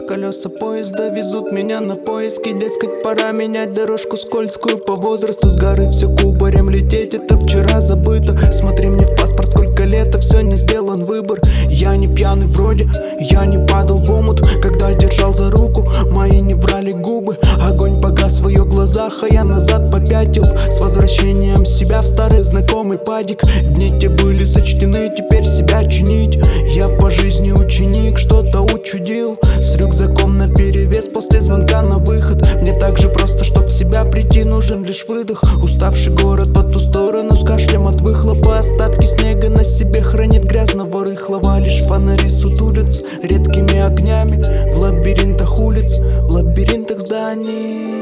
колеса поезда везут меня на поиски. Дескать, пора менять дорожку скользкую по возрасту. С горы все кубарем лететь, это вчера забыто. Смотри мне в паспорт, сколько лет, а все не сделан выбор. Я не пьяный вроде, я не падал в омут, когда держал за руку, мои не врали губы. Огонь погас в ее глазах, а я назад попятил. С возвращением себя в старый знакомый падик. Дни те были сочтены, теперь себя чинить. Я по жизни ученик, что-то учудил. С рюкзаком наперевес после звонка на выход. Мне так же просто, чтоб в себя прийти, нужен лишь выдох. Уставший город по ту сторону, с кашлем от выхлопа. Остатки снега на себе хранит грязного рыхлого. Лишь фонари сутулятся редкими огнями в лабиринтах улиц, в лабиринтах зданий.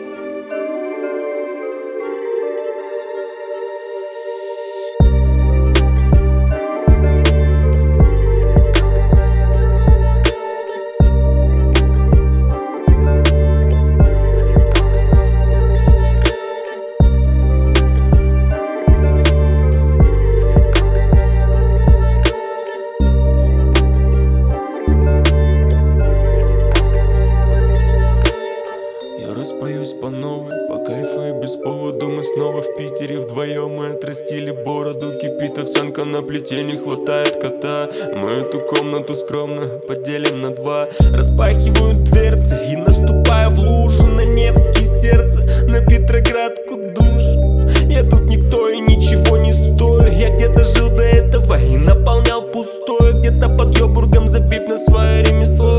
Распоюсь по новой, по кайфу и без повода. Мы снова в Питере вдвоем, мы отрастили бороду. Кипит овсянка на плите, не хватает кота. Мы эту комнату скромно поделим на два. Распахиваю дверцы и наступаю в лужу. На Невский сердце, на Петроградку душ. Я тут никто и ничего не стою. Я где-то жил до этого и наполнял пустое. Где-то под Йобургом забив на свое ремесло.